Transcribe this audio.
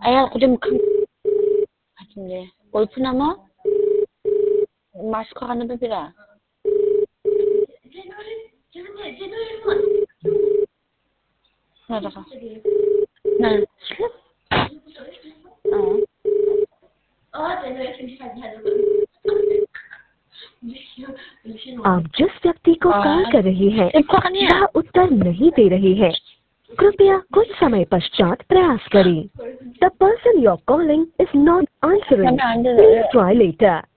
Ayan ako din 같은데. 골프나무? 마스크 하나 빼라. 나다가. 나 슬립? आप जिस व्यक्ति को कॉल कर रही हैं वह वह उत्तर नहीं दे रही है। कृपया कुछ समय पश्चात प्रयास करें। The person you're calling is not answering. Please try later.